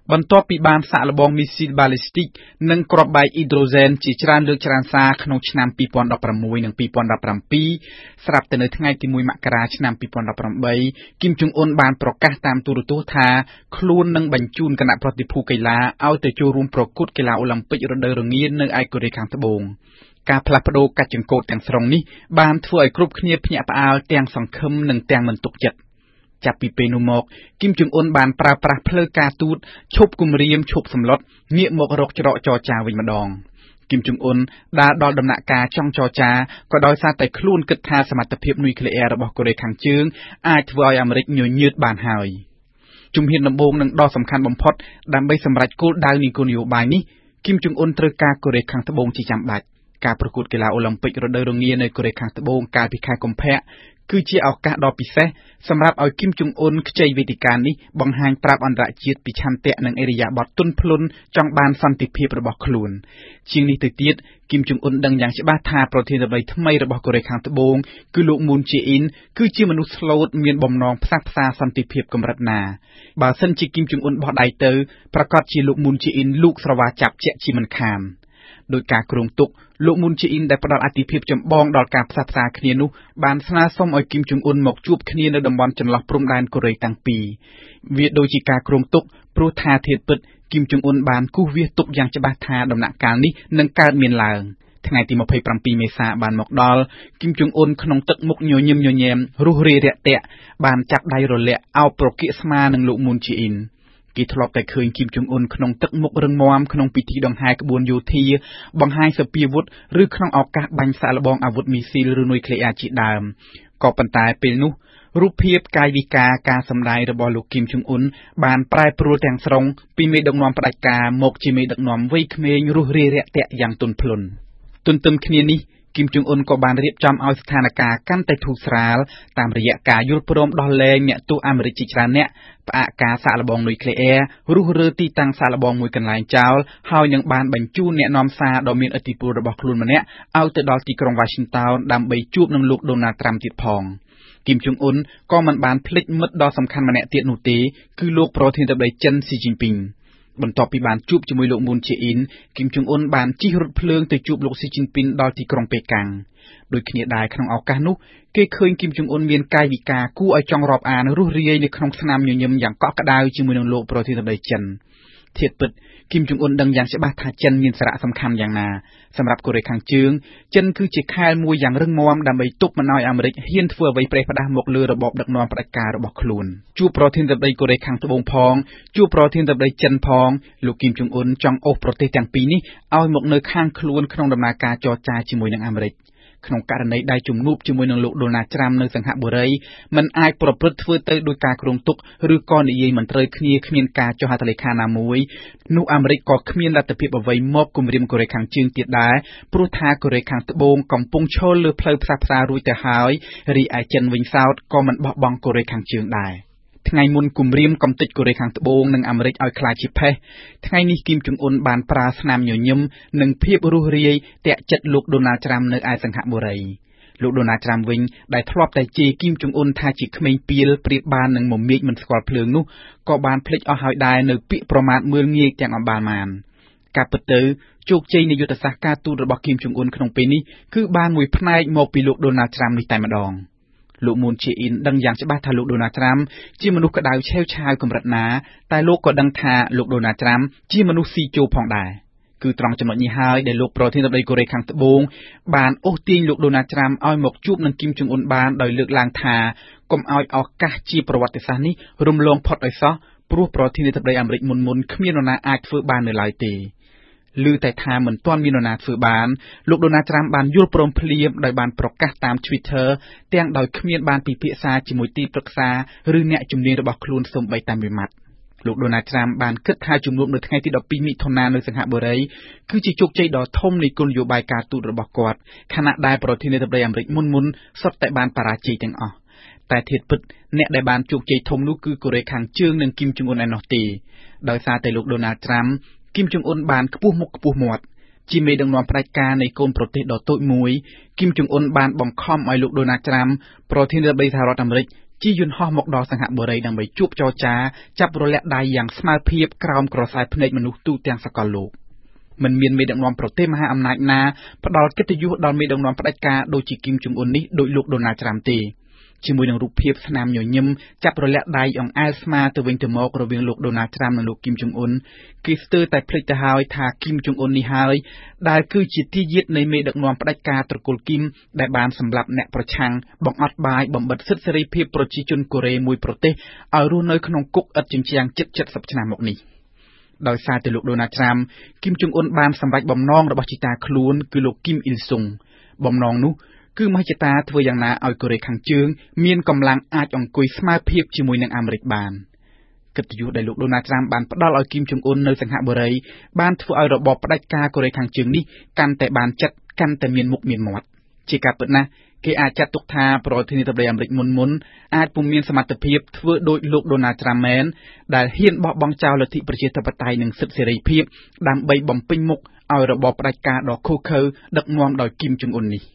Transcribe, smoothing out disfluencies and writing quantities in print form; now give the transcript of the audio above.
បន្ទាប់ពីបានសាកល្បងមីស៊ីលបាឡេស្ទិកនិងគ្រាប់បែកអ៊ីដ្រូសែនជាច្រើនលើកច្រើនសារក្នុងឆ្នាំ2016និង2017ស្រាប់តែនៅថ្ងៃទី1មករាឆ្នាំ2018គីមចុងអ៊ុនបានប្រកាសតាមទូរទស្សន៍ថាខ្លួននឹងបញ្ជូនគណៈប្រតិភូកីឡាឲ្យទៅចូលរួមប្រកួតកីឡាអូឡ িম্প ិករដូវរងានៅឯកូរ៉េខាងត្បូងការផ្លាស់ប្ដូរកាច់ចង្កូតទាំងស្រុងនេះបានធ្វើឲ្យគ្រប់គ្នាភ្ញាក់ផ្អើលទាំងសង្ឃឹមនិងទាំងមិនទុកចិត្តចាប់ពីពេលនោះមកគីមចុងអ៊ុនបានប្រើប្រាស់ផ្លូវការទូតឈប់គំរាមឈប់សម្លុតងាកមករកច្រកចរចាវិញម្ដងគីមចុងអ៊ុនដើរដល់ដំណាក់កាលចង់ចរចាក៏ដោយសារតែខ្លួនគិតថាសមត្ថភាពនុយក្លេអ៊ែររបស់កូរ៉េខាងជើងអាចធ្វើឲ្យអាមេរិកញញើតបានហើយជំហានដំបូងនិងដ៏សំខាន់បំផុតដើម្បីសម្រេចគោលដៅនៃគោលនយោបាយនេះគីមចុងអ៊ុនត្រូវការកូរ៉េខាងត្បូងជាចាំបាច់ការប្រកួតកីឡាអូឡ িম্প ិករដូវរងានៅកូរ៉េខាងត្បូងកាលពីខែកុម្ភៈគឺជាឱកាសដ៏ពិសេសសម្រាប់ឲ្យគីមចុងអ៊ុនខ្ចីវេទិកានេះបង្ហាញប្រាប់អន្តរជាតិពីឆន្ទៈនិងអិរិយាបថទន់ភ្លន់ចង់បានសន្តិភាពរបស់ខ្លួនជាងនេះទៅទៀតគីមចុងអ៊ុនដឹងយ៉ាងច្បាស់ថាប្រធានាធិបតីថ្មីរបស់កូរ៉េខាងត្បូងគឺលោកមូនជេអ៊ីនគឺជាមនុស្សស្លូតមានបំណងផ្សះផ្សាសន្តិភាពកម្រិតណាបើសិនជាគីមចុងអ៊ុនបោះដៃទៅប្រកាសជាលោកមូនជេអ៊ីនលូកស្រវាចាប់ជាក់ជាមិនខានដោយការគ្រោងទុកលោកមូនជេអ៊ីនដែលផ្ដល់អាទិភាពចម្បងដល់ការផ្សះផ្សាគ្នានោះបានស្នើសុំឲ្យគីមចុងអ៊ុនមកជួបគ្នានៅតំបន់ចន្លោះព្រំដែនកូរ៉េទាំងពីរវាដូចជាការគ្រោងទុកព្រោះថាធាតុពិតគីមចុងអ៊ុនបានគូសវាសទុកយ៉ាងច្បាស់ថាដំណាក់កាលនេះនឹងកើតមានឡើងថ្ងៃទី27មេសាបានមកដល់គីមចុងអ៊ុនក្នុងទឹកមុខញញឹមញញែមរុះរាយរាក់ទាក់បានចាប់ដៃរលាក់អោបប្រគៀកស្មានឹងលោកមូនជេអ៊ីនគេធ្លាប់តែឃើញគីមចុងអ៊ុនក្នុងទឹកមុខរឹងមាំក្នុងពិធីដង្ហែក្បួនយោធាបង្ហាញសពាវុធឬក្នុងឱកាសបាញ់សាកល្បងអាវុធមីស៊ីលឬនុយក្លេអ៊ែរជាដើមក៏ប៉ុន្តែពេលនោះរូបភាពកាយវិការការសម្ដែងរបស់លោកគីមចុងអ៊ុនបានប្រែប្រួលទាំងស្រុងពីមេដឹកនាំផ្ដាច់ការមកជាមេដឹកនាំវ័យក្មេងរុះរាយរាក់ទាក់យ៉ាងទន់ភ្លន់ទន្ទឹមគ្នានេះគីមចុងអ៊ុនក៏បានរៀបចំឲ្យស្ថានភាពកាន់តែធូរស្រាលតាមរយៈការយល់ព្រមដោះលែងអ្នកទោសអាមេរិកជាច្រើនអ្នកផ្អាកការសាកល្បងនុយក្លេអ៊ែររុះរើទីតាំងសាកល្បងមួយកន្លែងចោលហើយនឹងបានបញ្ជូនអ្នកនាំសារដ៏មានឥទ្ធិពលរបស់ខ្លួនម្នាក់ឲ្យទៅដល់ទីក្រុង Washington ដើម្បីជួបនឹងលោក Donald Trump ទៀតផងគីមចុងអ៊ុនក៏មិនបានភ្លេចមិត្តដ៏សំខាន់ម្នាក់ទៀតនោះទេគឺលោកប្រធានាធិបតីចិនស៊ីជីនពីងបន្ទាប់ពីបានជួបជាមួយលោកមូនជេអ៊ីនគីមចុងអ៊ុនបានជិះរថភ្លើងទៅជួបលោកស៊ីជីនពីងដល់ទីក្រុងប៉េកាំងដូចគ្នាដែរក្នុងឱកាសនោះគេឃើញគីមចុងអ៊ុនមានកាយវិការគួរឲ្យចង់រាប់អានរុះរាយនៅក្នុងស្នាមញញឹមយ៉ាងកក់ក្ដៅជាមួយនឹងលោកប្រធានាធិបតីចិនធាតុពិតគីមចុងអ៊ុនដឹងយ៉ាងច្បាស់ថាចិនមានសារៈសំខាន់យ៉ាងណាសម្រាប់កូរ៉េខាងជើងចិនគឺជាខែលមួយយ៉ាងរឹងមាំដើម្បីទប់មិនឲ្យអាមេរិកហ៊ានធ្វើអ្វីប្រេះផ្ដាស់មកលើរបបដឹកនាំផ្ដាច់ការរបស់ខ្លួនជួបប្រធានាធិបតីកូរ៉េខាងត្បូងផងជួបប្រធានាធិបតីចិនផងលោកគីមចុងអ៊ុនចង់អូសប្រទេសទាំងពីរនេះឲ្យមកនៅខាងខ្លួនក្នុងដំណើរការចរចាជាមួយនឹងអាមេរិកក្នុងករណីដែលជំនួបជាមួយនឹងលោកដូណាល់ត្រាំនៅសង្ហបុរីមិនអាចប្រព្រឹត្តធ្វើទៅដោយការគ្រោងទុកឬក៏និយាយមិនត្រូវគ្នាគ្មានការចុះហត្ថលេខាណាមួយនោះអាមេរិកក៏គ្មានលទ្ធភាពអ្វីមកគំរាមកូរ៉េខាងជើងទៀតដែរព្រោះថាកូរ៉េខាងត្បូងកំពុងឈលលើផ្លូវផ្សះផ្សារួចទៅហើយរីឯចិនវិញសោតក៏មិនបោះបង់កូរ៉េខាងជើងដែរថ្ងៃមុនគម្រាមកំទេចកូរ៉េខាងត្បូងនិងអាមេរិកឲ្យខ្លាចជាផេះថ្ងៃនេះគីមចុងអ៊ុនបានប្រើស្នាមញញឹមនិងភាពរុះរាយទាក់ចិត្តលោកដូណាល់ត្រាំនៅឯសង្ហបុរីលោកដូណាល់ត្រាំវិញដែលធ្លាប់តែជេរគីមចុងអ៊ុនថាជាក្មេងពាលប្រៀបបាននឹងមមាញមិនស្គាល់ភ្លើងនោះក៏បានភ្លេចអស់ហើយដែរនៅពាក្យប្រមាថមើលងាយទាំងអម្បាលមានការពិតទៅជោគជ័យនៃយុទ្ធសាស្ត្រការទូតរបស់គីមចុងអ៊ុនក្នុងពេលនេះគឺបានមួយផ្នែកមកពីលោកដូណាល់ត្រាំនេះតែម្ដងលោកមូនជេអ៊ីនដឹងយ៉ាងច្បាស់ថាលោកដូណាល់ត្រាំជាមនុស្សក្តៅឆេវឆាវកម្រិតណាតែលោកក៏ដឹងថាលោកដូណាល់ត្រាំជាមនុស្សស៊ីជោផងដែរគឺត្រង់ចំណុចនេះហើយដែលលោកប្រធានាធិបតីកូរ៉េខាងត្បូងបានអូសទាញលោកដូណាល់ត្រាំឲ្យមកជួបនឹងគីមចុងអ៊ុនបានដោយលើកឡើងថាកុំឲ្យឱកាសជាប្រវត្តិសាស្ត្រនេះរំលងផុតឲ្យសោះព្រោះប្រធានាធិបតីអាមេរិកមុនគ្មាននរណាអាចធ្វើបាននៅឡើយទេឮតែថាមិនទាន់មាននរណាធ្វើបានលោកដូណាល់ត្រាំបានយល់ព្រមភ្លាមដោយបានប្រកាសតាម Twitter ទាំងដោយគ្មានបានពិភាក្សាជាមួយទីប្រឹក្សាឬអ្នកជំនាញរបស់ខ្លួនសូម្បីតែមួយម៉ាត់លោកដូណាល់ត្រាំបានគិតថាជំនួបនៅថ្ងៃទី12មិថុនានៅសង្ហបុរីគឺជាជោគជ័យដ៏ធំនៃគោលនយោបាយការទូតរបស់គាត់ខណៈដែលប្រធានាធិបតីអាមេរិកមុនសុទ្ធតែបានបរាជ័យទាំងអស់តែធាតុពិតអ្នកដែលបានជោគជ័យធំនោះគឺកូរ៉េខាងជើងនិងគីមចុងអ៊ុនឯណោះទេដោយសារតែលោកដូណាល់ត្រាំគីមចុងអ៊ុនបានខ្ពស់មុខខ្ពស់មាត់ជាមេដឹកនាំផ្ដាច់ការនៃកូនប្រទេសដ៏តូចមួយគីមចុងអ៊ុនបានបង្ខំឲ្យលោកដូណាល់ត្រាំប្រធានាធិបតីសហរដ្ឋអាមេរិកជាយន្តហោះមកដល់សង្ហបុរីដើម្បីជួបចរចាចាប់រលាក់ដៃយ៉ាងស្មើភាពក្រោមក្រសែភ្នែកមនុស្សទូទាំងសកលលោកមិនមានមេដឹកនាំប្រទេសមហាអំណាចណាផ្ដល់កិត្តិយសដល់មេដឹកនាំផ្ដាច់ការដូចជាគីមចុងអ៊ុននេះដោយលោកដូណាល់ត្រាំទេជាមួយនឹងរូបភាពស្នាមញញឹមចាប់រលាក់ដៃអង្អែលស្មាទៅវិញទៅមករវាងលោកដូណាល់ត្រាំនិងលោកគីមចុងអ៊ុនគេស្ទើរតែភ្លេចទៅហើយថាគីមចុងអ៊ុននេះហើយដែលគឺជាទាយាទនៃមេដឹកនាំផ្ដាច់ការត្រកូលគីមដែលបានសម្លាប់អ្នកប្រឆាំងបង្អត់បាយបំបិទសិទ្ធិសេរីភាពប្រជាជនកូរ៉េមួយប្រទេសឲ្យរស់នៅក្នុងគុកឥតជញ្ជាំងជិត70ឆ្នាំមកនេះដោយសារតែលោកដូណាល់ត្រាំគីមចុងអ៊ុនបានសម្រេចបំណងរបស់ជីតាខ្លួនគឺលោកគីមអ៊ីលសុងបំណងនោះគឺមហិច្ឆតាធ្វើយ៉ាងណាឲ្យកូរ៉េខាងជើងមានកម្លាំងអាចអង្គុយស្មើភាពជាមួយនឹងអាមេរិកបានកិត្តិយសដែលលោកដូណាល់ត្រាំបានផ្ដល់ឲ្យគីមចុងអ៊ុននៅសង្ហបុរីបានធ្វើឲ្យរបបផ្ដាច់ការកូរ៉េខាងជើងនេះកាន់តែបានចិត្តកាន់តែមានមុខមានមាត់ជាការពិតណាស់គេអាចចាត់ទុកថាប្រធានាធិបតីអាមេរិកមុនអាចពុំមានសមត្ថភាពធ្វើដូចលោកដូណាល់ត្រាំមែនដែលហ៊ានបោះបង់ចោលលទ្ធិប្រជាធិបតេយ្យនិងសិទ្ធិសេរីភាពដើម្បីបំពេញមុខឲ្យរបបផ្ដាច់ការដ៏ឃោរឃៅដឹកនាំដោយគីមចុងអ៊ុននេះ